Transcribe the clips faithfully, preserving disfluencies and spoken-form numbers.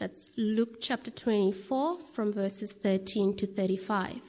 That's Luke chapter twenty-four from verses thirteen to thirty-five.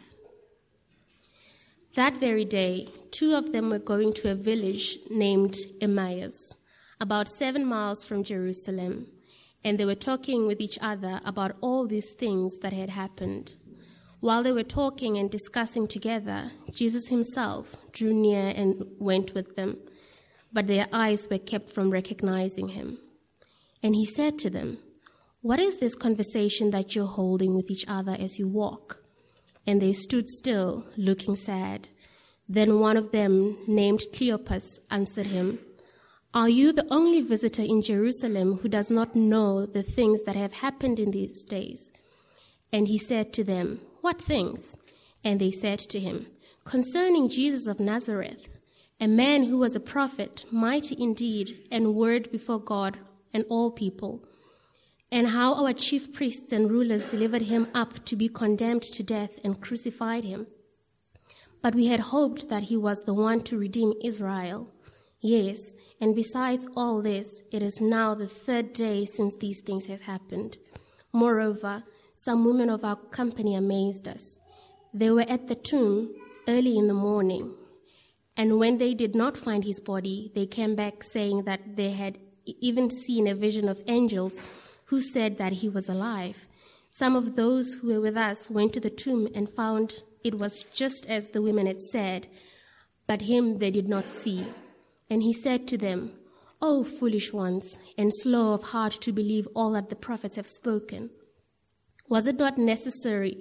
That very day, two of them were going to a village named Emmaus, about seven miles from Jerusalem, and they were talking with each other about all these things that had happened. While they were talking and discussing together, Jesus himself drew near and went with them, but their eyes were kept from recognizing him. And he said to them, "What is this conversation that you're holding with each other as you walk?" And they stood still, looking sad. Then one of them, named Cleopas, answered him, "Are you the only visitor in Jerusalem who does not know the things that have happened in these days?" And he said to them, "What things?" And they said to him, "Concerning Jesus of Nazareth, a man who was a prophet, mighty indeed, and word before God and all people, and how our chief priests and rulers delivered him up to be condemned to death and crucified him. But we had hoped that he was the one to redeem Israel. Yes, and besides all this, it is now the third day since these things have happened. Moreover, some women of our company amazed us. They were at the tomb early in the morning, and when they did not find his body, they came back saying that they had even seen a vision of angels who said that he was alive. Some of those who were with us went to the tomb and found it was just as the women had said, but him they did not see." And he said to them, "O foolish ones, and slow of heart to believe all that the prophets have spoken. Was it not necessary,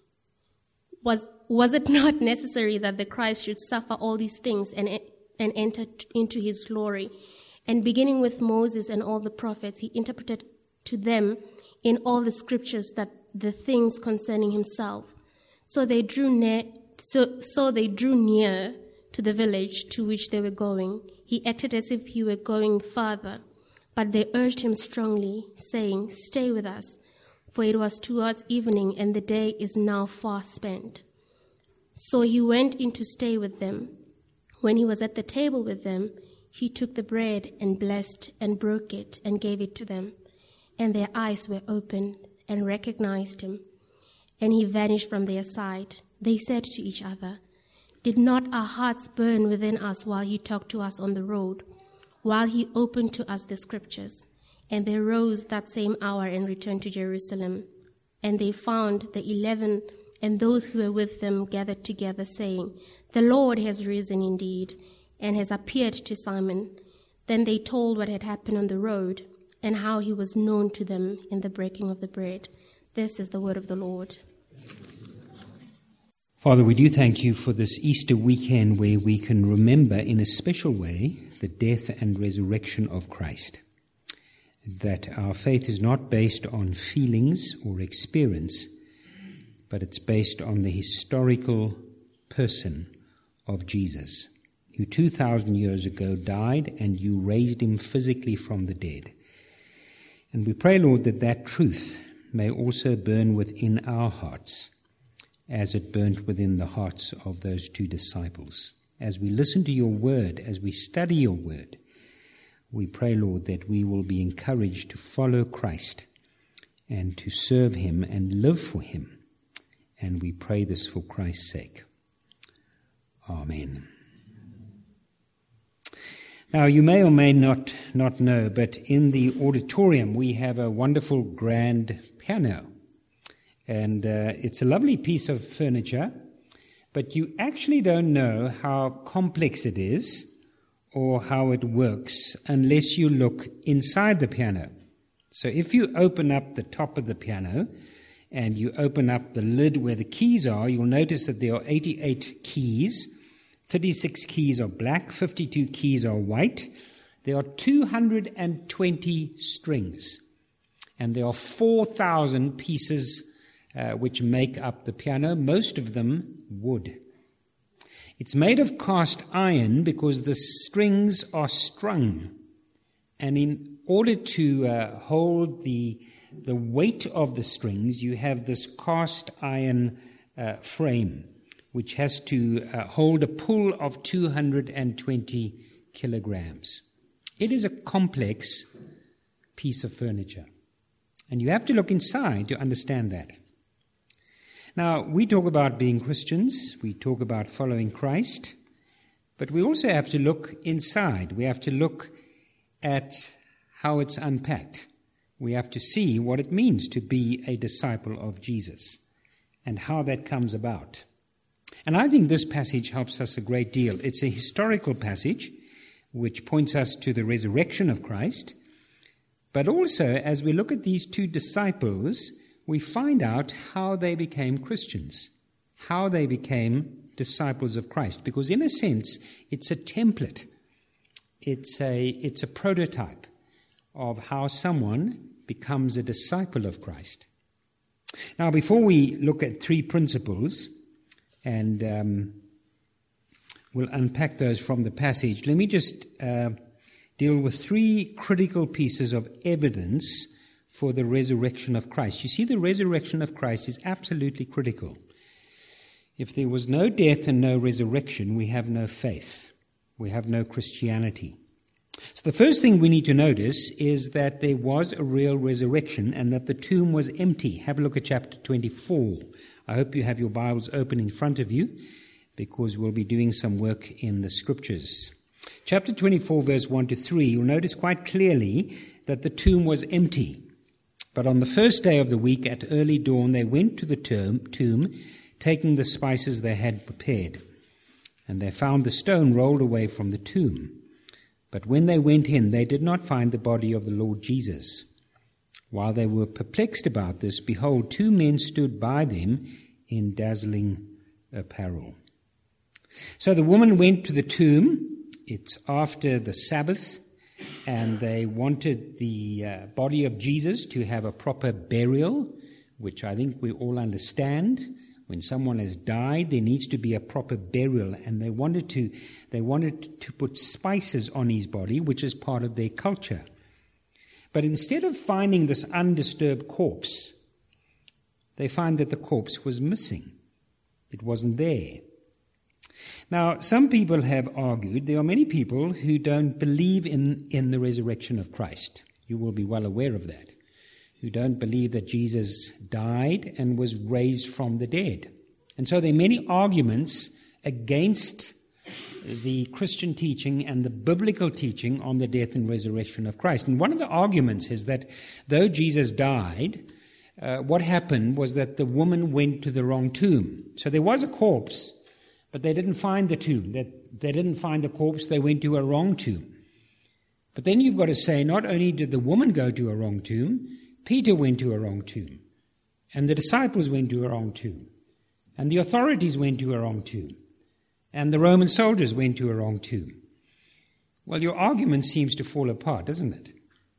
was, was it not necessary that the Christ should suffer all these things and, and enter into his glory?" And beginning with Moses and all the prophets, he interpreted to them in all the scriptures that the things concerning himself. So they drew near, so, so they drew near to the village to which they were going. He acted as if he were going farther, but they urged him strongly, saying, "Stay with us, for it was towards evening, and the day is now far spent." So he went in to stay with them. When he was at the table with them, he took the bread and blessed and broke it and gave it to them. And their eyes were opened and recognized him. And he vanished from their sight. They said to each other, "Did not our hearts burn within us while he talked to us on the road, while he opened to us the scriptures?" And they rose that same hour and returned to Jerusalem. And they found the eleven and those who were with them gathered together, saying, "The Lord has risen indeed, and has appeared to Simon." Then they told what had happened on the road, and how he was known to them in the breaking of the bread. This is the word of the Lord. Father, we do thank you for this Easter weekend where we can remember in a special way the death and resurrection of Christ. That our faith is not based on feelings or experience, but it's based on the historical person of Jesus, who two thousand years ago died and you raised him physically from the dead. And we pray, Lord, that that truth may also burn within our hearts as it burnt within the hearts of those two disciples. As we listen to your word, as we study your word, we pray, Lord, that we will be encouraged to follow Christ and to serve him and live for him. And we pray this for Christ's sake. Amen. Now, you may or may not, not know, but in the auditorium we have a wonderful grand piano. And uh, it's a lovely piece of furniture, but you actually don't know how complex it is or how it works unless you look inside the piano. So if you open up the top of the piano and you open up the lid where the keys are, you'll notice that there are eighty-eight keys. thirty-six keys are black, fifty-two keys are white. There are two hundred twenty strings, and there are four thousand pieces uh, which make up the piano, most of them wood. It's made of cast iron because the strings are strung, and in order to uh, hold the, the weight of the strings, you have this cast iron uh, frame, which has to uh, hold a pull of two hundred twenty kilograms. It is a complex piece of furniture. And you have to look inside to understand that. Now, we talk about being Christians, we talk about following Christ, but we also have to look inside. We have to look at how it's unpacked. We have to see what it means to be a disciple of Jesus and how that comes about. And I think this passage helps us a great deal. It's a historical passage which points us to the resurrection of Christ. But also, as we look at these two disciples, we find out how they became Christians, how they became disciples of Christ. Because in a sense, it's a template. It's a, it's a prototype of how someone becomes a disciple of Christ. Now, before we look at three principles, and um, we'll unpack those from the passage, let me just uh, deal with three critical pieces of evidence for the resurrection of Christ. You see, the resurrection of Christ is absolutely critical. If there was no death and no resurrection, we have no faith. We have no Christianity. So the first thing we need to notice is that there was a real resurrection and that the tomb was empty. Have a look at chapter twenty-four. I hope you have your Bibles open in front of you, because we'll be doing some work in the Scriptures. Chapter twenty-four, verse one to three, you'll notice quite clearly that the tomb was empty. But on the first day of the week at early dawn, they went to the tomb, tomb, taking the spices they had prepared. And they found the stone rolled away from the tomb. But when they went in, they did not find the body of the Lord Jesus. While they were perplexed about this, behold, two men stood by them in dazzling apparel. So the woman went to the tomb. It's after the Sabbath, and they wanted the uh, body of Jesus to have a proper burial, which I think we all understand. When someone has died, there needs to be a proper burial, and they wanted to they wanted to put spices on his body, which is part of their culture. But instead of finding this undisturbed corpse, they find that the corpse was missing. It wasn't there. Now, some people have argued, there are many people who don't believe in, in the resurrection of Christ. You will be well aware of that. Who don't believe that Jesus died and was raised from the dead. And so there are many arguments against the Christian teaching and the biblical teaching on the death and resurrection of Christ. And one of the arguments is that though Jesus died, uh, what happened was that the woman went to the wrong tomb. So there was a corpse, but they didn't find the tomb. That they didn't find the corpse, they went to a wrong tomb. But then you've got to say, not only did the woman go to a wrong tomb, Peter went to a wrong tomb, and the disciples went to a wrong tomb, and the authorities went to a wrong tomb, and the Roman soldiers went to a wrong tomb. Well, your argument seems to fall apart, doesn't it?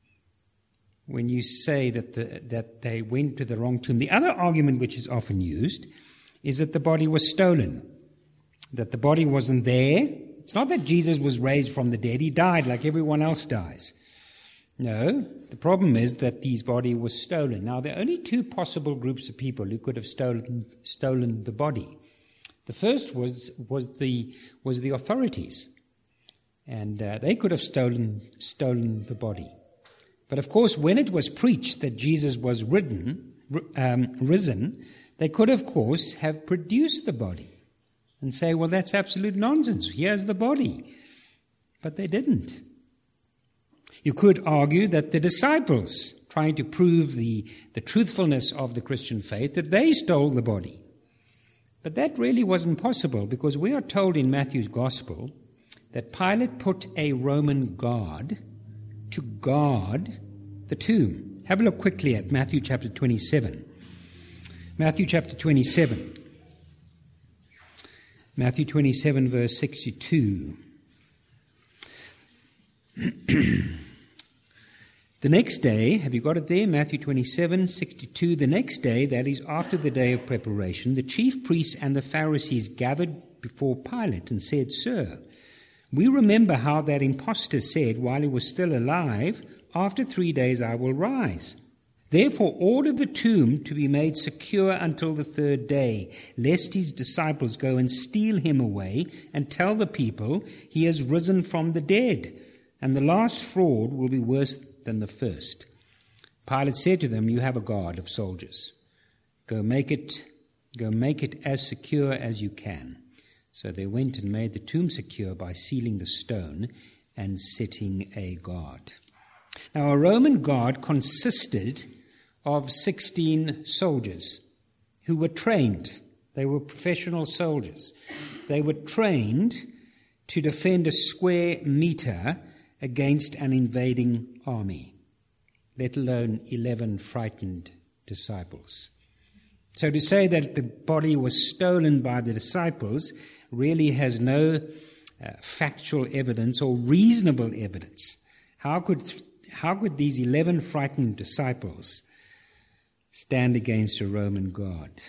When you say that the, that they went to the wrong tomb. The other argument which is often used is that the body was stolen, that the body wasn't there. It's not that Jesus was raised from the dead. He died like everyone else dies. No, the problem is that his body was stolen. Now, there are only two possible groups of people who could have stolen stolen the body. The first was was the was the authorities, and uh, they could have stolen stolen the body. But of course, when it was preached that Jesus was ridden, um, risen, they could, of course, have produced the body and say, "Well, that's absolute nonsense. Here's the body," but they didn't. You could argue that the disciples, trying to prove the, the truthfulness of the Christian faith, that they stole the body. But that really wasn't possible, because we are told in Matthew's Gospel that Pilate put a Roman guard to guard the tomb. Have a look quickly at Matthew chapter twenty-seven. Matthew chapter twenty-seven. Matthew twenty-seven, verse sixty-two. The next day, have you got it there? Matthew twenty-seven, sixty-two. The next day, that is after the day of preparation, the chief priests and the Pharisees gathered before Pilate and said, "Sir, we remember how that impostor said while he was still alive, 'After three days I will rise.' Therefore order the tomb to be made secure until the third day, lest his disciples go and steal him away and tell the people he has risen from the dead, and the last fraud will be worse than the first." Pilate said to them, "You have a guard of soldiers. Go make it, go make it as secure as you can." So they went and made the tomb secure by sealing the stone and setting a guard. Now, a Roman guard consisted of sixteen soldiers who were trained. They were professional soldiers. They were trained to defend a square meter against an invading army, let alone eleven frightened disciples. So to say that the body was stolen by the disciples really has no uh, factual evidence or reasonable evidence. How could how could these eleven frightened disciples stand against a Roman guard?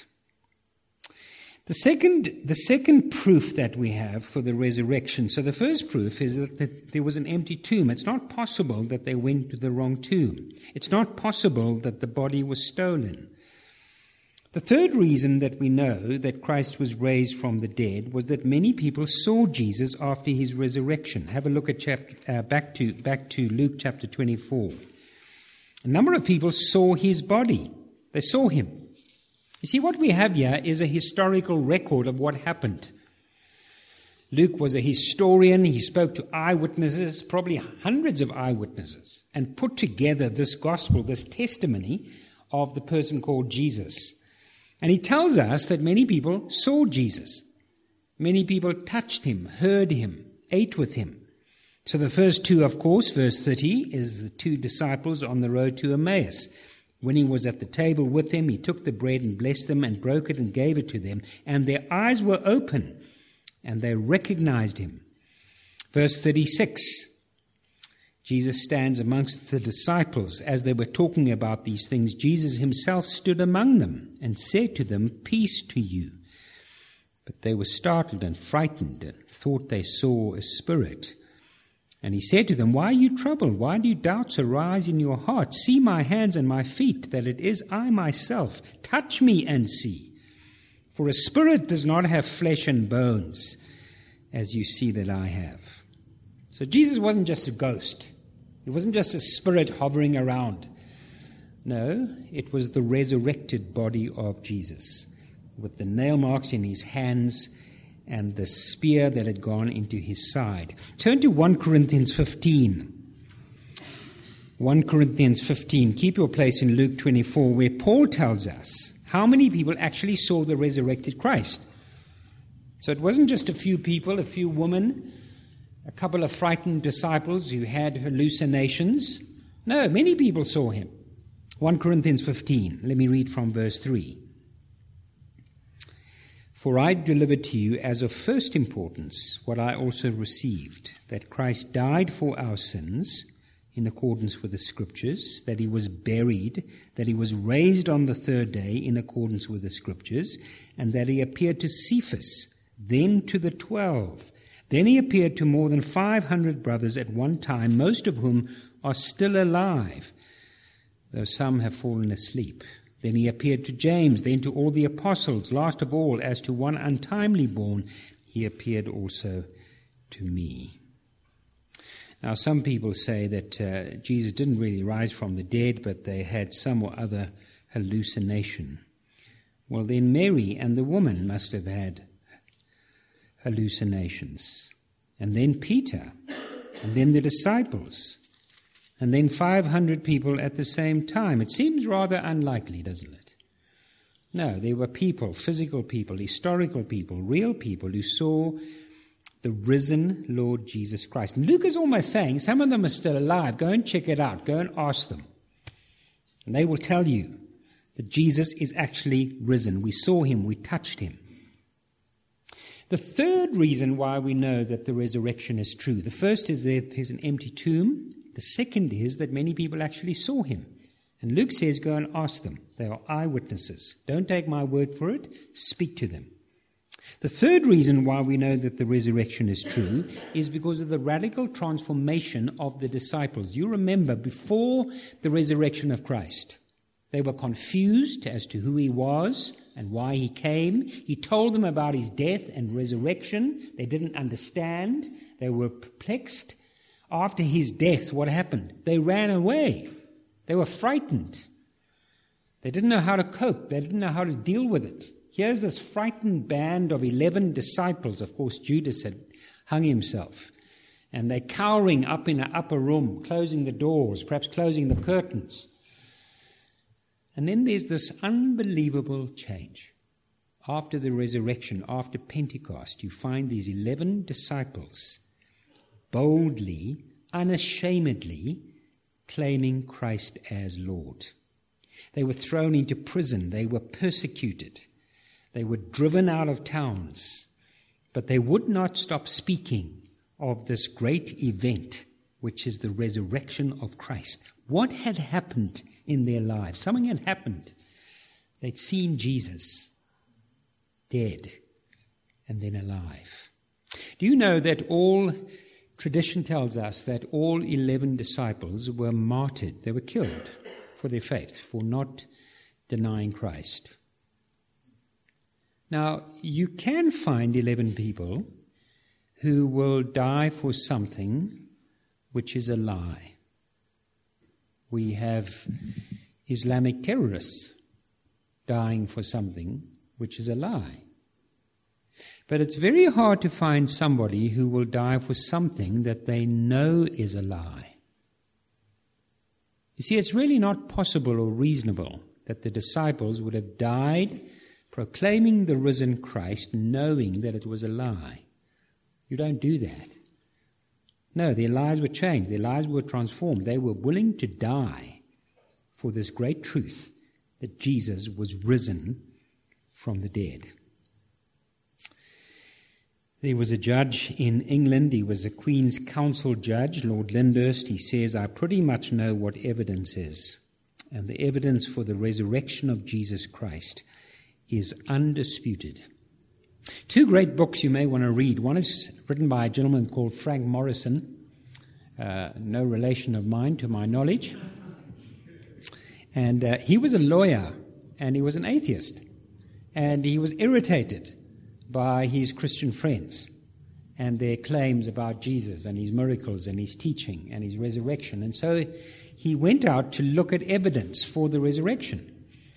The second, the second proof that we have for the resurrection, so the first proof is that the, there was an empty tomb. It's not possible that they went to the wrong tomb. It's not possible that the body was stolen. The third reason that we know that Christ was raised from the dead was that many people saw Jesus after his resurrection. Have a look at chapter, uh, back to back to Luke chapter twenty-four. A number of people saw his body. They saw him. You see, what we have here is a historical record of what happened. Luke was a historian. He spoke to eyewitnesses, probably hundreds of eyewitnesses, and put together this gospel, this testimony of the person called Jesus. And he tells us that many people saw Jesus. Many people touched him, heard him, ate with him. So the first two, of course, verse thirty, is the two disciples on the road to Emmaus. When he was at the table with them, he took the bread and blessed them and broke it and gave it to them. And their eyes were open, and they recognized him. Verse thirty-six, Jesus stands amongst the disciples as they were talking about these things. Jesus himself stood among them and said to them, "Peace to you." But they were startled and frightened and thought they saw a spirit. And he said to them, "Why are you troubled? Why do doubts arise in your heart? See my hands and my feet, that it is I myself. Touch me and see. For a spirit does not have flesh and bones, as you see that I have." So Jesus wasn't just a ghost. He wasn't just a spirit hovering around. No, it was the resurrected body of Jesus, with the nail marks in his hands and the spear that had gone into his side. Turn to First Corinthians fifteen. First Corinthians fifteen. Keep your place in Luke twenty-four, where Paul tells us how many people actually saw the resurrected Christ. So it wasn't just a few people, a few women, a couple of frightened disciples who had hallucinations. No, many people saw him. First Corinthians fifteen. Let me read from verse three. "For I delivered to you as of first importance what I also received, that Christ died for our sins in accordance with the Scriptures, that he was buried, that he was raised on the third day in accordance with the Scriptures, and that he appeared to Cephas, then to the twelve. Then he appeared to more than five hundred brothers at one time, most of whom are still alive, though some have fallen asleep. Then he appeared to James, then to all the apostles. Last of all, as to one untimely born, he appeared also to me." Now, some people say that uh, Jesus didn't really rise from the dead, but they had some or other hallucination. Well, then Mary and the woman must have had hallucinations. And then Peter, and then the disciples. And then five hundred people at the same time. It seems rather unlikely, doesn't it? No, there were people, physical people, historical people, real people who saw the risen Lord Jesus Christ. And Luke is almost saying some of them are still alive. Go and check it out. Go and ask them. And they will tell you that Jesus is actually risen. We saw him. We touched him. The third reason why we know that the resurrection is true. The first is that there's an empty tomb. The second is that many people actually saw him. And Luke says, go and ask them. They are eyewitnesses. Don't take my word for it. Speak to them. The third reason why we know that the resurrection is true is because of the radical transformation of the disciples. You remember, before the resurrection of Christ, they were confused as to who he was and why he came. He told them about his death and resurrection. They didn't understand. They were perplexed. After his death, what happened? They ran away. They were frightened. They didn't know how to cope. They didn't know how to deal with it. Here's this frightened band of eleven disciples. Of course, Judas had hung himself. And they're cowering up in an upper room, closing the doors, perhaps closing the curtains. And then there's this unbelievable change. After the resurrection, after Pentecost, you find these eleven disciples boldly, unashamedly claiming Christ as Lord. They were thrown into prison. They were persecuted. They were driven out of towns. But they would not stop speaking of this great event, which is the resurrection of Christ. What had happened in their lives? Something had happened. They'd seen Jesus dead and then alive. Do you know that all tradition tells us that all eleven disciples were martyred? They were killed for their faith, for not denying Christ. Now, you can find eleven people who will die for something which is a lie. We have Islamic terrorists dying for something which is a lie. But it's very hard to find somebody who will die for something that they know is a lie. You see, it's really not possible or reasonable that the disciples would have died proclaiming the risen Christ, knowing that it was a lie. You don't do that. No, their lives were changed. Their lives were transformed. They were willing to die for this great truth that Jesus was risen from the dead. There was a judge in England. He was a Queen's Counsel judge, Lord Lyndhurst. He says, I pretty much know what evidence is. And the evidence for the resurrection of Jesus Christ is undisputed. Two great books you may want to read. One is written by a gentleman called Frank Morrison, uh, no relation of mine to my knowledge. And uh, he was a lawyer, and he was an atheist. And he was irritated by his Christian friends and their claims about Jesus and his miracles and his teaching and his resurrection. And so he went out to look at evidence for the resurrection.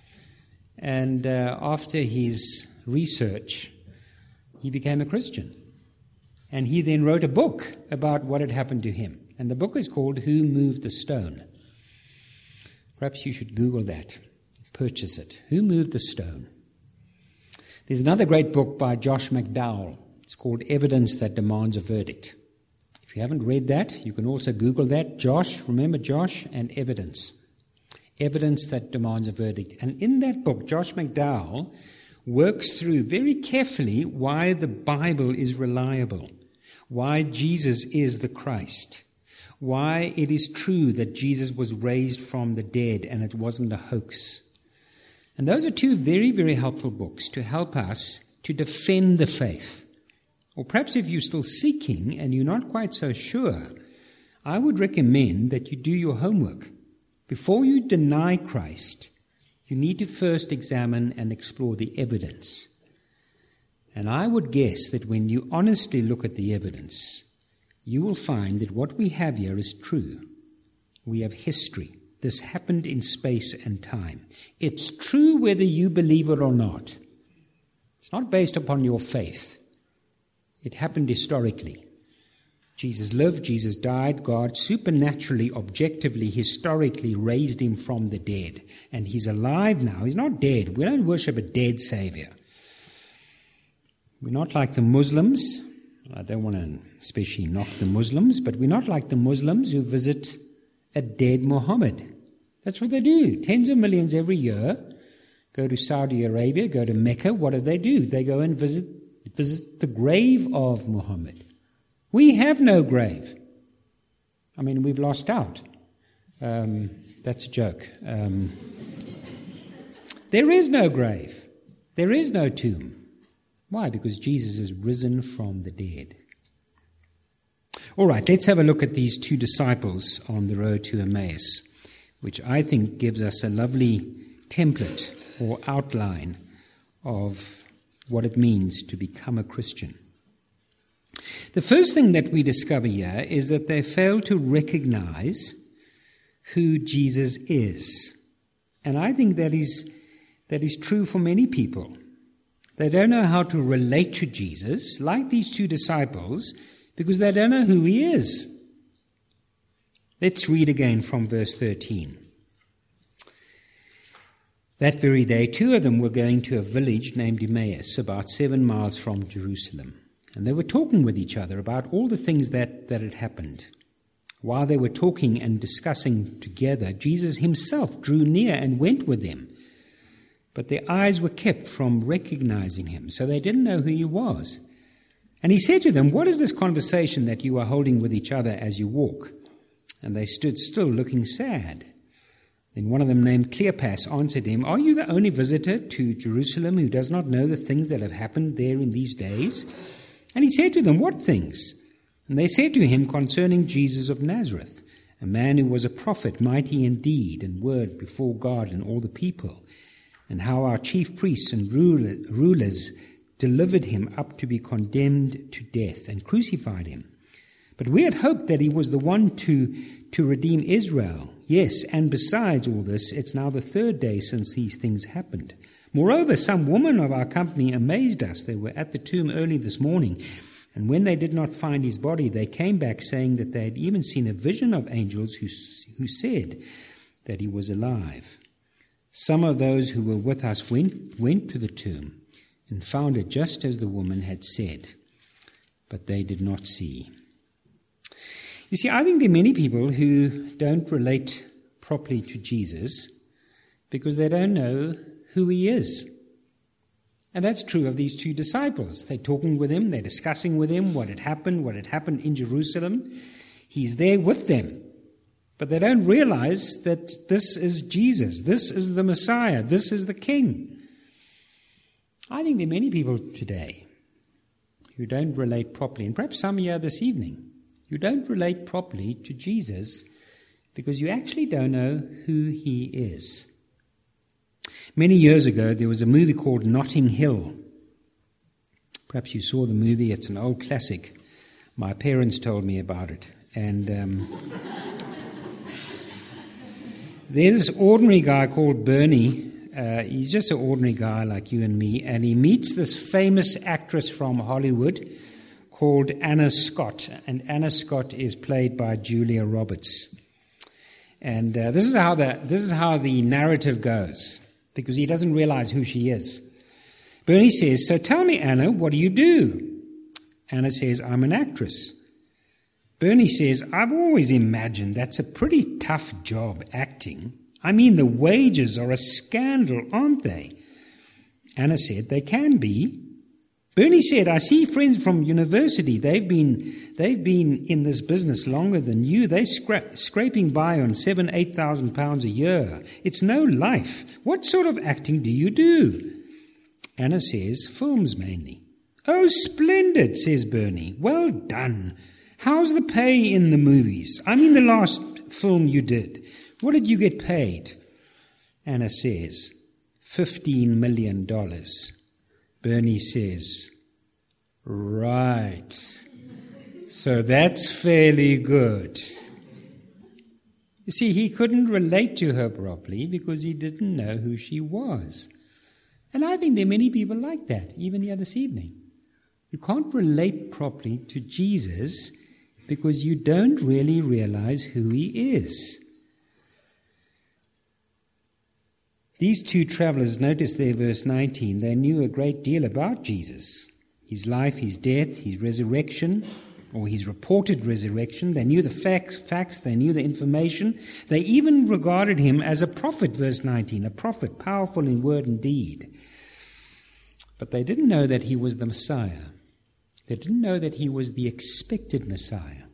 And uh, after his research, he became a Christian. And he then wrote a book about what had happened to him. And the book is called Who Moved the Stone? Perhaps you should Google that, purchase it. Who Moved the Stone? There's another great book by Josh McDowell. It's called Evidence That Demands a Verdict. If you haven't read that, you can also Google that. Josh, remember Josh, and Evidence. Evidence That Demands a Verdict. And in that book, Josh McDowell works through very carefully why the Bible is reliable, why Jesus is the Christ, why it is true that Jesus was raised from the dead and it wasn't a hoax. And those are two very, very helpful books to help us to defend the faith. Or perhaps if you're still seeking and you're not quite so sure, I would recommend that you do your homework. Before you deny Christ, you need to first examine and explore the evidence. And I would guess that when you honestly look at the evidence, you will find that what we have here is true. We have history. This happened in space and time. It's true whether you believe it or not. It's not based upon your faith. It happened historically. Jesus lived, Jesus died, God supernaturally, objectively, historically raised him from the dead. And he's alive now. He's not dead. We don't worship a dead Savior. We're not like the Muslims. I don't want to especially knock the Muslims, but we're not like the Muslims who visit a dead Muhammad. That's what they do. Tens of millions every year go to Saudi Arabia, go to Mecca. What do they do? They go and visit, visit the grave of Muhammad. We have no grave. I mean, we've lost out. Um, that's a joke. Um, there is no grave. There is no tomb. Why? Because Jesus is risen from the dead. All right, let's have a look at these two disciples on the road to Emmaus, which I think gives us a lovely template or outline of what it means to become a Christian. The first thing that we discover here is that they fail to recognize who Jesus is. And I think that is, that is true for many people. They don't know how to relate to Jesus, like these two disciples, because they don't know who he is. Let's read again from verse thirteen. That very day, two of them were going to a village named Emmaus, about seven miles from Jerusalem. And they were talking with each other about all the things that, that had happened. While they were talking and discussing together, Jesus himself drew near and went with them. But their eyes were kept from recognizing him, so they didn't know who he was. And he said to them, "What is this conversation that you are holding with each other as you walk?" And they stood still, looking sad. Then one of them, named Cleopas, answered him, "Are you the only visitor to Jerusalem who does not know the things that have happened there in these days?" And he said to them, "What things?" And they said to him concerning Jesus of Nazareth, a man who was a prophet, mighty in deed and word before God and all the people, and how our chief priests and rulers delivered him up to be condemned to death and crucified him. But we had hoped that he was the one to, to redeem Israel. Yes, and besides all this, it's now the third day since these things happened. Moreover, some women of our company amazed us. They were at the tomb early this morning, and when they did not find his body, they came back saying that they had even seen a vision of angels who, who said that he was alive. Some of those who were with us went, went to the tomb and found it just as the woman had said, but they did not see. You see, I think there are many people who don't relate properly to Jesus because they don't know who he is. And that's true of these two disciples. They're talking with him, they're discussing with him what had happened, what had happened in Jerusalem. He's there with them. But they don't realize that this is Jesus, this is the Messiah, this is the King. I think there are many people today who don't relate properly, and perhaps some here this evening, who don't relate properly to Jesus because you actually don't know who he is. Many years ago, there was a movie called Notting Hill. Perhaps you saw the movie. It's an old classic. My parents told me about it. And um, there's this ordinary guy called Bernie. Uh, he's just an ordinary guy like you and me. And he meets this famous actress from Hollywood called Anna Scott. And Anna Scott is played by Julia Roberts. And uh, this is how the this is how the narrative goes, because he doesn't realize who she is. Bernie says, "So tell me, Anna, what do you do?" Anna says, "I'm an actress." Bernie says, "I've always imagined that's a pretty tough job, acting. I mean, the wages are a scandal, aren't they?" Anna said, "They can be." Bernie said, "I see friends from university. They've been they've been in this business longer than you. They're scra- scraping by on seven, eight thousand pounds a year. It's no life. What sort of acting do you do?" Anna says, "Films mainly." "Oh, splendid," says Bernie. "Well done. How's the pay in the movies? I mean, the last film you did. What did you get paid?" Anna says, fifteen million dollars. Bernie says, "Right. So that's fairly good." You see, he couldn't relate to her properly because he didn't know who she was. And I think there are many people like that, even here this evening. You can't relate properly to Jesus because you don't really realize who he is. These two travelers, notice there, verse nineteen, they knew a great deal about Jesus, his life, his death, his resurrection, or his reported resurrection. They knew the facts, facts, they knew the information. They even regarded him as a prophet, verse nineteen, a prophet, powerful in word and deed. But they didn't know that he was the Messiah. They didn't know that he was the expected Messiah.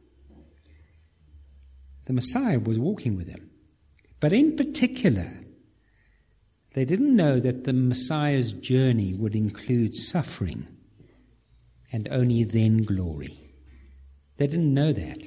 The Messiah was walking with them. But in particular, they didn't know that the Messiah's journey would include suffering and only then glory. They didn't know that.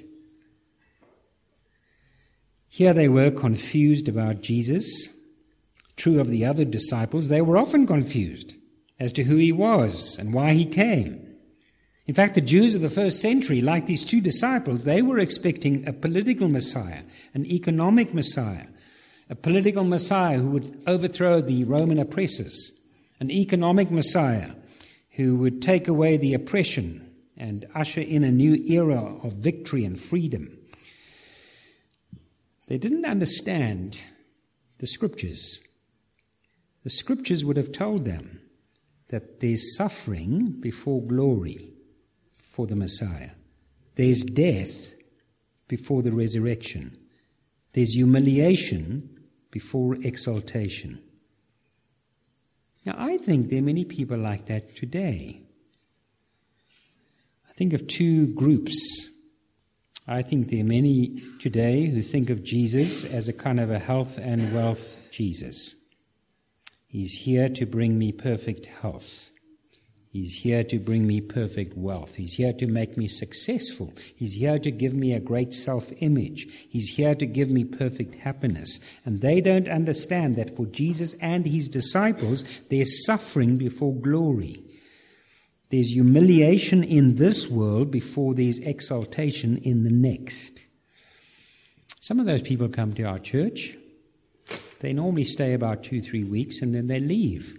Here they were confused about Jesus. True of the other disciples, they were often confused as to who he was and why he came. In fact, the Jews of the first century, like these two disciples, they were expecting a political Messiah, an economic Messiah, a political Messiah who would overthrow the Roman oppressors, an economic Messiah who would take away the oppression and usher in a new era of victory and freedom. They didn't understand the Scriptures. The Scriptures would have told them that there's suffering before glory for the Messiah. There's death before the resurrection. There's humiliation before exaltation. Now, I think there are many people like that today. I think of two groups. I think there are many today who think of Jesus as a kind of a health and wealth Jesus. He's here to bring me perfect health. He's here to bring me perfect wealth. He's here to make me successful. He's here to give me a great self-image. He's here to give me perfect happiness. And they don't understand that for Jesus and his disciples, there's suffering before glory. There's humiliation in this world before there's exaltation in the next. Some of those people come to our church. They normally stay about two, three weeks and then they leave.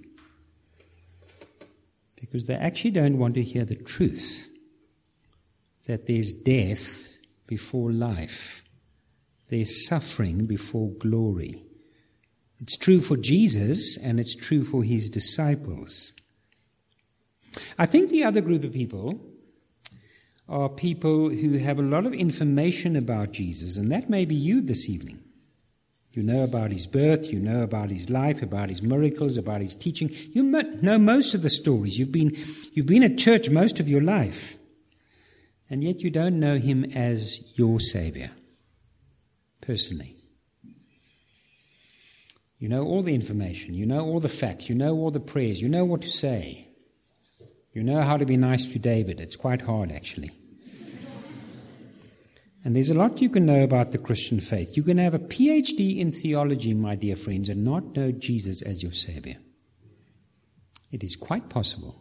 Because they actually don't want to hear the truth that there's death before life. There's suffering before glory. It's true for Jesus and it's true for his disciples. I think the other group of people are people who have a lot of information about Jesus, and that may be you this evening. You know about his birth, you know about his life, about his miracles, about his teaching. You know most of the stories. You've been, you've been at church most of your life, and yet you don't know him as your Savior, personally. You know all the information, you know all the facts, you know all the prayers, you know what to say. You know how to be nice to David. It's quite hard, actually. And there's a lot you can know about the Christian faith. You can have a P H D in theology, my dear friends, and not know Jesus as your Savior. It is quite possible.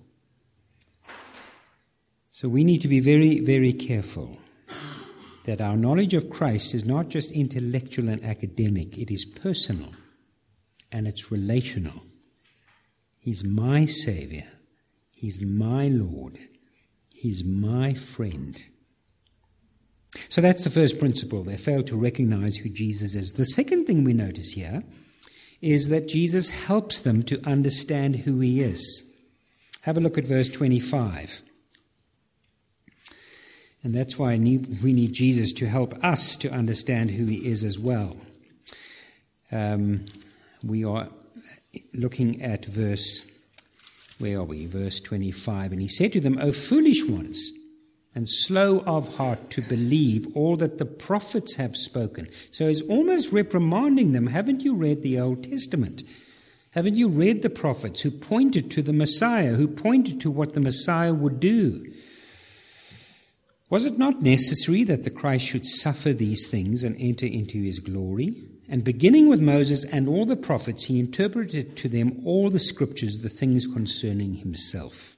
So we need to be very, very careful that our knowledge of Christ is not just intellectual and academic. It is personal and it's relational. He's my Savior. He's my Lord. He's my friend. So that's the first principle. They fail to recognize who Jesus is. The second thing we notice here is that Jesus helps them to understand who he is. Have a look at verse twenty-five. And that's why we need Jesus to help us to understand who he is as well. Um, we are looking at verse, where are we? Verse twenty-five. And he said to them, O foolish ones, and slow of heart to believe all that the prophets have spoken. So he's almost reprimanding them. Haven't you read the Old Testament? Haven't you read the prophets who pointed to the Messiah, who pointed to what the Messiah would do? Was it not necessary that the Christ should suffer these things and enter into his glory? And beginning with Moses and all the prophets, he interpreted to them all the scriptures, the things concerning himself.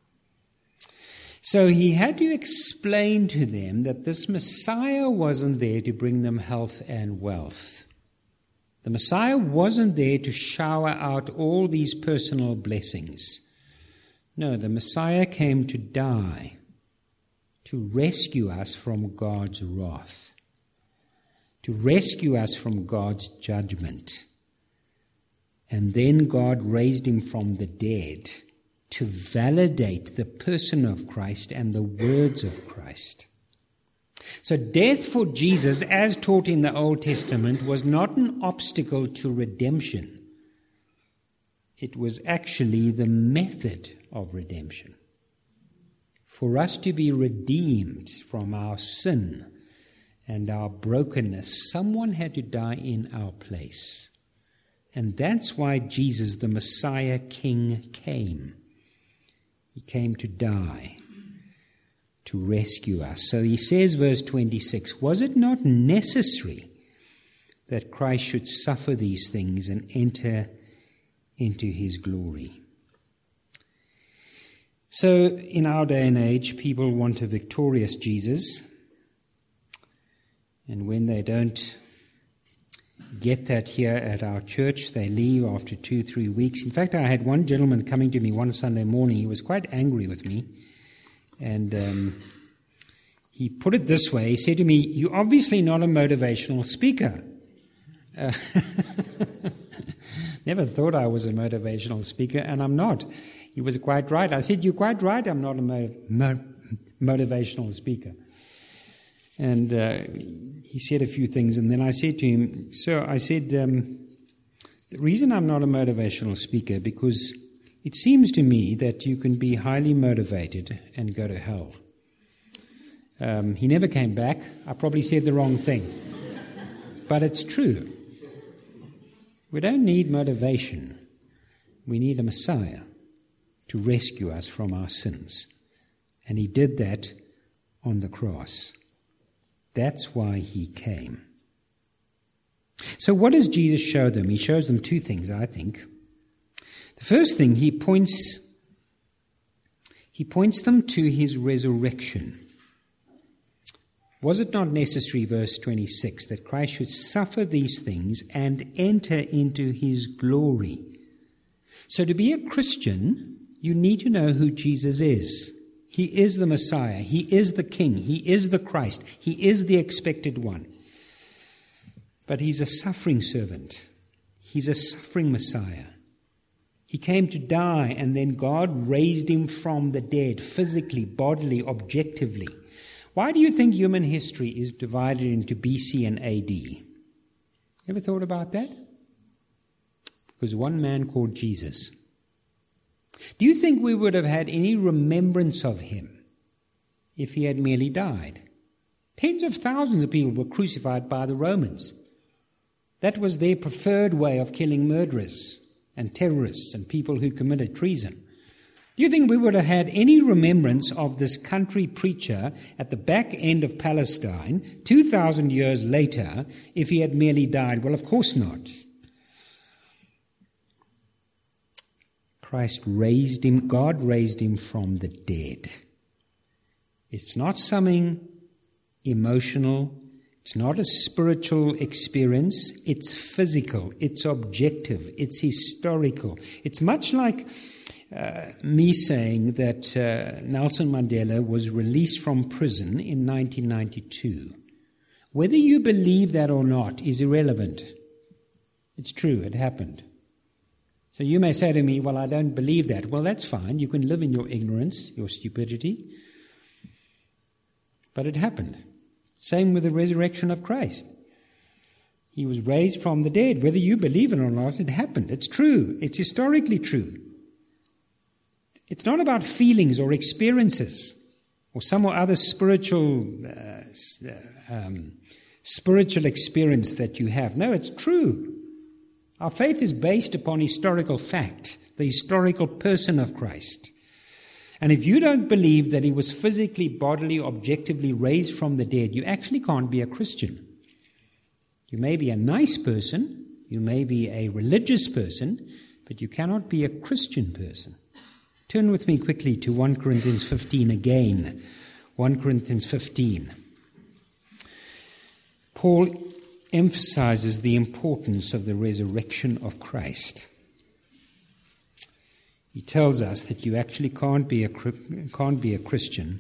So he had to explain to them that this Messiah wasn't there to bring them health and wealth. The Messiah wasn't there to shower out all these personal blessings. No, the Messiah came to die, to rescue us from God's wrath, to rescue us from God's judgment. And then God raised him from the dead to validate the person of Christ and the words of Christ. So death for Jesus, as taught in the Old Testament, was not an obstacle to redemption. It was actually the method of redemption. For us to be redeemed from our sin and our brokenness, someone had to die in our place. And that's why Jesus, the Messiah King, came. He came to die, to rescue us. So he says, verse twenty-six, was it not necessary that Christ should suffer these things and enter into his glory? So in our day and age, people want a victorious Jesus. And when they don't get that here at our church, they leave after two, three weeks. In fact, I had one gentleman coming to me one Sunday morning. He was quite angry with me. And um, he put it this way. He said to me, "You're obviously not a motivational speaker." Uh, never thought I was a motivational speaker, and I'm not. He was quite right. I said, "You're quite right, I'm not a mo- mo- motivational speaker." And uh, he said a few things, and then I said to him, "Sir," I said, um, "the reason I'm not a motivational speaker, because it seems to me that you can be highly motivated and go to hell." Um, he never came back. I probably said the wrong thing. But it's true. We don't need motivation. We need a Messiah to rescue us from our sins. And he did that on the cross. That's why he came. So what does Jesus show them? He shows them two things, I think. The first thing, he points, he points them to his resurrection. Was it not necessary, verse twenty-six, that Christ should suffer these things and enter into his glory? So to be a Christian, you need to know who Jesus is. He is the Messiah. He is the King. He is the Christ. He is the expected one. But he's a suffering servant. He's a suffering Messiah. He came to die, and then God raised him from the dead, physically, bodily, objectively. Why do you think human history is divided into B C and A D? Ever thought about that? Because one man called Jesus. Do you think we would have had any remembrance of him if he had merely died? Tens of thousands of people were crucified by the Romans. That was their preferred way of killing murderers and terrorists and people who committed treason. Do you think we would have had any remembrance of this country preacher at the back end of Palestine two thousand years later if he had merely died? Well, of course not. Christ raised him, God raised him from the dead. It's not something emotional. It's not a spiritual experience. It's physical. It's objective. It's historical. It's much like uh, me saying that uh, Nelson Mandela was released from prison in nineteen ninety-two. Whether you believe that or not is irrelevant. It's true. It happened. So you may say to me, "Well, I don't believe that." Well, that's fine. You can live in your ignorance, your stupidity. But it happened. Same with the resurrection of Christ. He was raised from the dead. Whether you believe it or not, it happened. It's true. It's historically true. It's not about feelings or experiences or some or other spiritual uh, um, spiritual experience that you have. No, it's true. Our faith is based upon historical fact, the historical person of Christ. And if you don't believe that he was physically, bodily, objectively raised from the dead, you actually can't be a Christian. You may be a nice person, you may be a religious person, but you cannot be a Christian person. Turn with me quickly to First Corinthians fifteen again. First Corinthians fifteen. Paul emphasizes the importance of the resurrection of Christ. He tells us that you actually can't be a can't be a Christian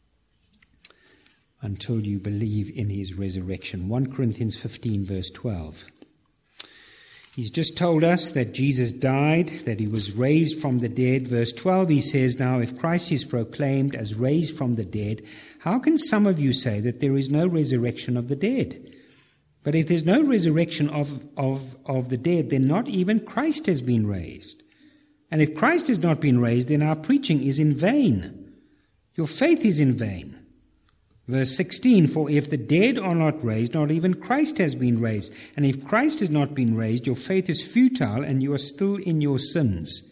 until you believe in his resurrection. First Corinthians fifteen, verse twelve. He's just told us that Jesus died, that he was raised from the dead. Verse twelve, he says, "Now if Christ is proclaimed as raised from the dead, how can some of you say that there is no resurrection of the dead? But if there's no resurrection of, of, of the dead, then not even Christ has been raised. And if Christ has not been raised, then our preaching is in vain. Your faith is in vain." Verse sixteen, "For if the dead are not raised, not even Christ has been raised. And if Christ has not been raised, your faith is futile and you are still in your sins."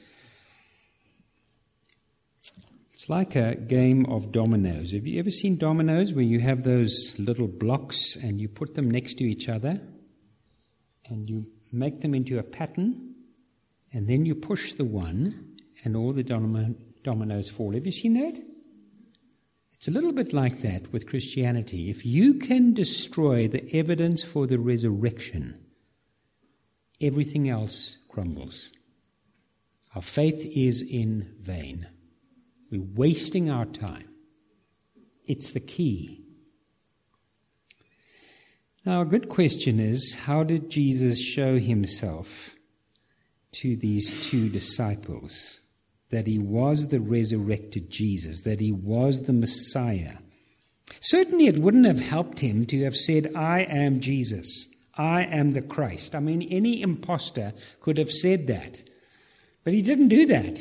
It's like a game of dominoes. Have you ever seen dominoes where you have those little blocks and you put them next to each other and you make them into a pattern and then you push the one and all the domino- dominoes fall. Have you seen that? It's a little bit like that with Christianity. If you can destroy the evidence for the resurrection, everything else crumbles. Our faith is in vain. We're wasting our time. It's the key. Now, a good question is, how did Jesus show himself to these two disciples? That he was the resurrected Jesus, that he was the Messiah. Certainly it wouldn't have helped him to have said, I am Jesus, I am the Christ. I mean, any imposter could have said that. But he didn't do that.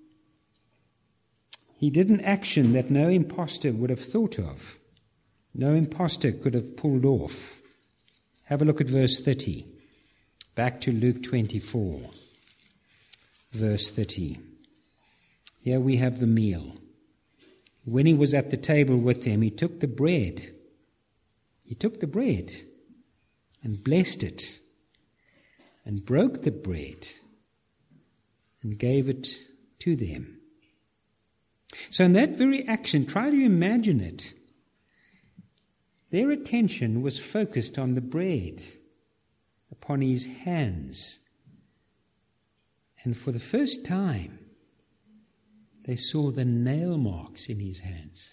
He did an action that no imposter would have thought of. No imposter could have pulled off. Have a look at verse thirty. Back to Luke twenty-four, verse thirty. Here we have the meal. When he was at the table with them, he took the bread. He took the bread and blessed it and broke the bread and gave it to them. So in that very action, try to imagine it. Their attention was focused on the bread, upon his hands. And for the first time, they saw the nail marks in his hands.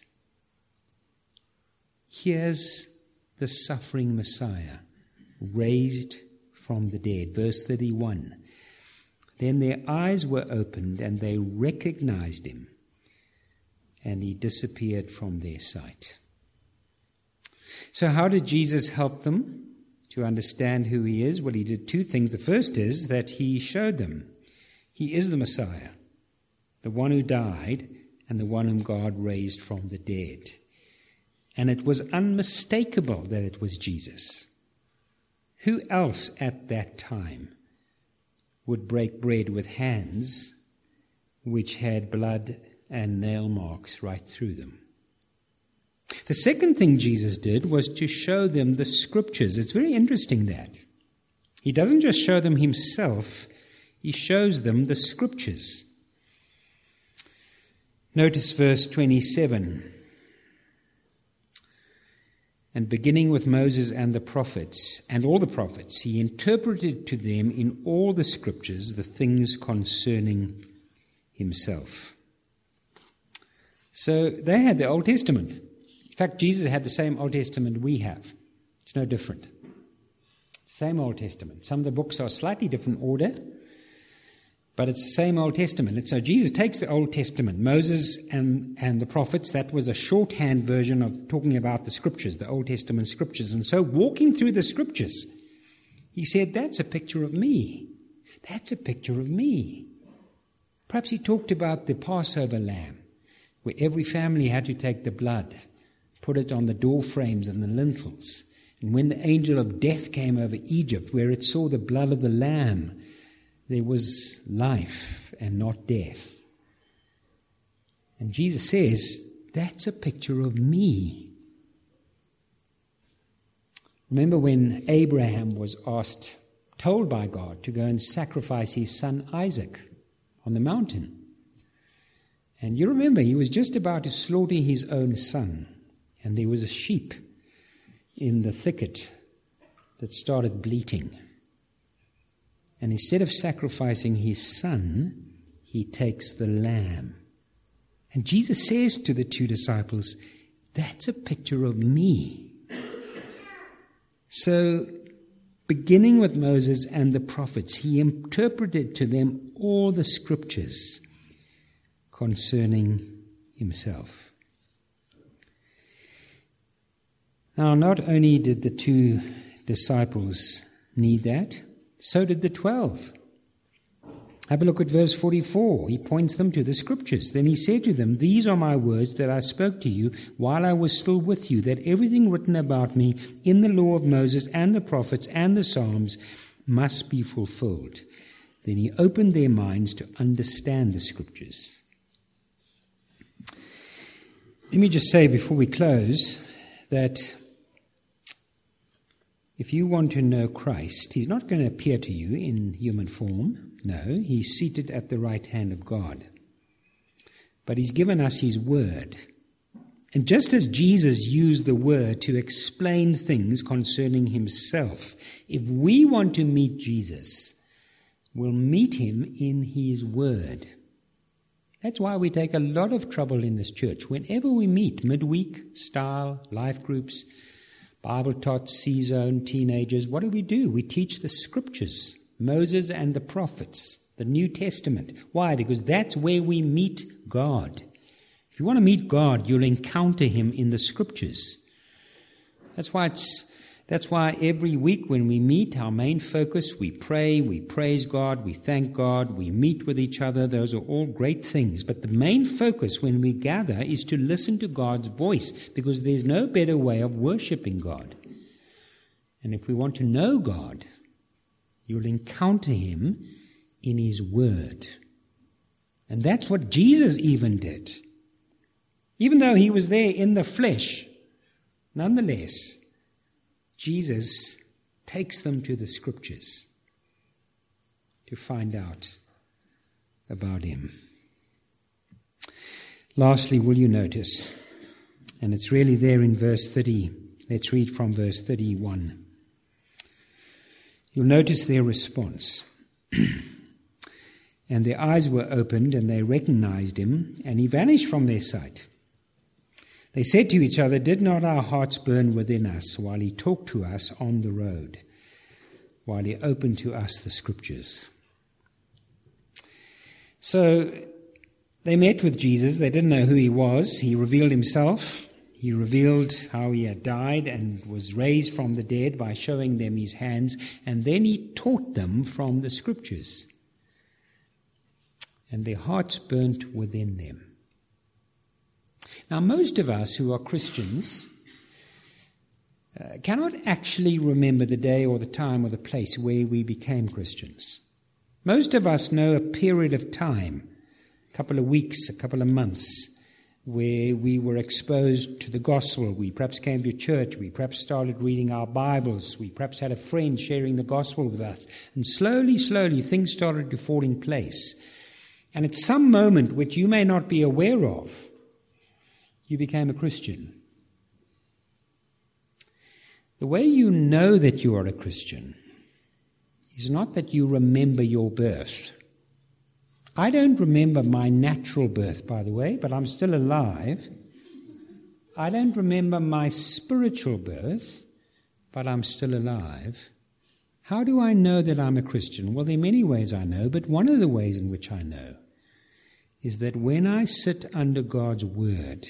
Here's the suffering Messiah, raised from the dead. Verse thirty-one. Then their eyes were opened and they recognized him, and he disappeared from their sight. So how did Jesus help them to understand who he is? Well, he did two things. The first is that he showed them he is the Messiah, the one who died and the one whom God raised from the dead. And it was unmistakable that it was Jesus. Who else at that time would break bread with hands which had blood and nail marks right through them? The second thing Jesus did was to show them the Scriptures. It's very interesting that. He doesn't just show them himself, he shows them the Scriptures. Notice verse twenty-seven. And beginning with Moses and the prophets, and all the prophets, he interpreted to them in all the Scriptures the things concerning himself. So they had the Old Testament. In fact, Jesus had the same Old Testament we have. It's no different. Same Old Testament. Some of the books are slightly different order, but it's the same Old Testament. And so Jesus takes the Old Testament, Moses and, and the prophets. That was a shorthand version of talking about the Scriptures, the Old Testament Scriptures. And so walking through the Scriptures, he said, that's a picture of me. That's a picture of me. Perhaps he talked about the Passover lamb, where every family had to take the blood, put it on the door frames and the lintels. And when the angel of death came over Egypt, where it saw the blood of the lamb, there was life and not death. And Jesus says, that's a picture of me. Remember when Abraham was asked, told by God, to go and sacrifice his son Isaac on the mountain. And you remember, he was just about to slaughter his own son. And there was a sheep in the thicket that started bleating. And instead of sacrificing his son, he takes the lamb. And Jesus says to the two disciples, that's a picture of me. So, beginning with Moses and the prophets, he interpreted to them all the Scriptures concerning himself. Now, not only did the two disciples need that, so did the twelve. Have a look at verse forty-four. He points them to the Scriptures. Then he said to them, these are my words that I spoke to you while I was still with you, that everything written about me in the law of Moses and the prophets and the Psalms must be fulfilled. Then he opened their minds to understand the Scriptures. Let me just say before we close that if you want to know Christ, he's not going to appear to you in human form. No, he's seated at the right hand of God. but he's given us his word. And just as Jesus used the word to explain things concerning himself, if we want to meet Jesus, we'll meet him in his word. That's why we take a lot of trouble in this church. Whenever we meet, midweek, style, life groups, Bible tots, C-zone, teenagers, what do we do? We teach the scriptures, Moses and the prophets, the New Testament. Why? Because that's where we meet God. If you want to meet God, you'll encounter him in the scriptures. That's why it's that's why every week when we meet, our main focus, we pray, we praise God, we thank God, we meet with each other. Those are all great things. But the main focus when we gather is to listen to God's voice, because there's no better way of worshiping God. And if we want to know God, you'll encounter him in his word. And that's what Jesus even did. Even though he was there in the flesh, nonetheless, Jesus takes them to the scriptures to find out about him. Lastly, will you notice, and it's really there in verse thirty, let's read from verse thirty-one. You'll notice their response. And their eyes were opened, and they recognized him, and he vanished from their sight. They said to each other, "Did not our hearts burn within us while he talked to us on the road, while he opened to us the scriptures?" So they met with Jesus. They didn't know who he was. He revealed himself. He revealed how he had died and was raised from the dead by showing them his hands. And then he taught them from the scriptures. And their hearts burnt within them. Now, most of us who are Christians uh, cannot actually remember the day or the time or the place where we became Christians. Most of us know a period of time, a couple of weeks, a couple of months, where we were exposed to the gospel. We perhaps came to church. We perhaps started reading our Bibles. We perhaps had a friend sharing the gospel with us. And slowly, slowly, things started to fall in place. And at some moment, which you may not be aware of, you became a Christian. The way you know that you are a Christian is not that you remember your birth. I don't remember my natural birth, by the way, but I'm still alive. I don't remember my spiritual birth, but I'm still alive. How do I know that I'm a Christian? Well, there are many ways I know, but one of the ways in which I know is that when I sit under God's word,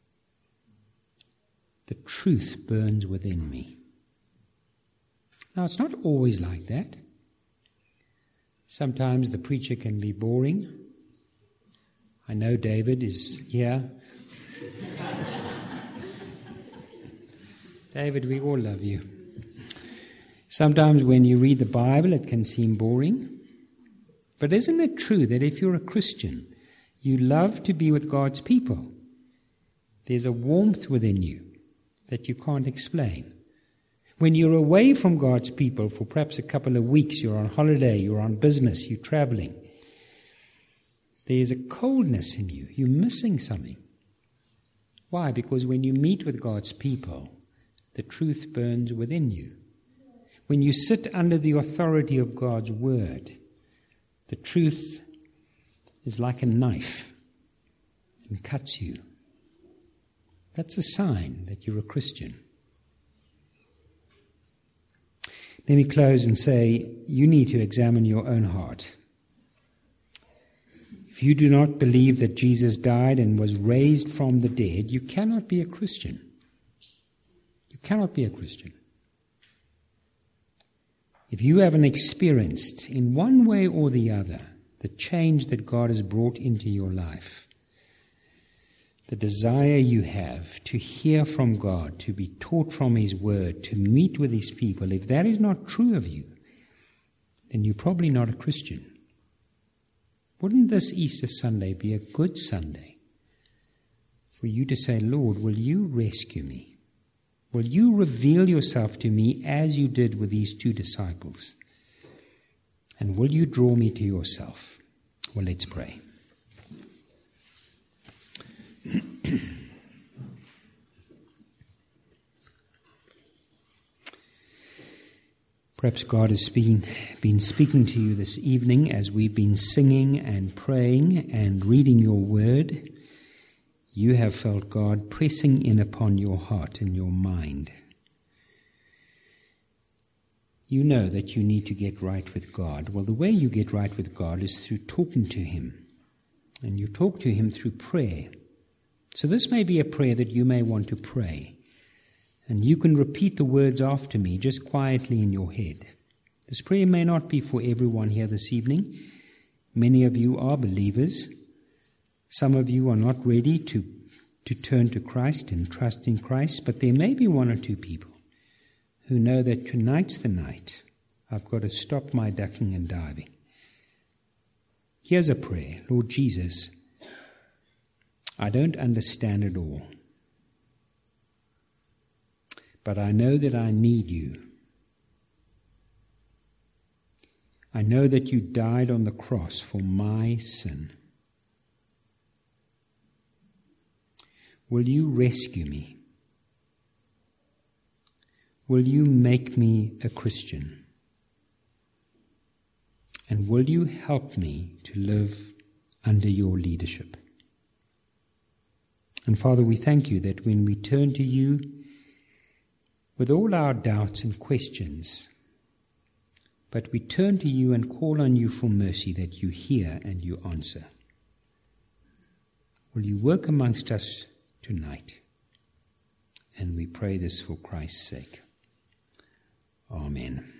the truth burns within me. Now, it's not always like that. Sometimes the preacher can be boring. I know David is here. David, we all love you. Sometimes when you read the Bible, it can seem boring. But isn't it true that if you're a Christian, you love to be with God's people? There's a warmth within you that you can't explain. When you're away from God's people for perhaps a couple of weeks, you're on holiday, you're on business, you're traveling, there's a coldness in you. You're missing something. Why? Because when you meet with God's people, the truth burns within you. When you sit under the authority of God's word, the truth is like a knife and cuts you. That's a sign that you're a Christian. Let me close and say, you need to examine your own heart. If you do not believe that Jesus died and was raised from the dead, you cannot be a Christian. You cannot be a Christian. If you haven't experienced in one way or the other the change that God has brought into your life, the desire you have to hear from God, to be taught from his word, to meet with his people, if that is not true of you, then you're probably not a Christian. Wouldn't this Easter Sunday be a good Sunday for you to say, Lord, will you rescue me? Will you reveal yourself to me as you did with these two disciples? And will you draw me to yourself? Well, let's pray. Perhaps God has been, been speaking to you this evening as we've been singing and praying and reading your word. You have felt God pressing in upon your heart and your mind. You know that you need to get right with God. Well, the way you get right with God is through talking to him. And you talk to him through prayer. So this may be a prayer that you may want to pray. And you can repeat the words after me just quietly in your head. This prayer may not be for everyone here this evening. Many of you are believers. Some of you are not ready to, to turn to Christ and trust in Christ, but there may be one or two people who know that tonight's the night I've got to stop my ducking and diving. Here's a prayer. Lord Jesus, I don't understand it all. But I know that I need you. I know that you died on the cross for my sin. Will you rescue me? Will you make me a Christian? And will you help me to live under your leadership? And Father, we thank you that when we turn to you, with all our doubts and questions, but we turn to you and call on you for mercy, that you hear and you answer. Will you work amongst us tonight? And we pray this for Christ's sake. Amen.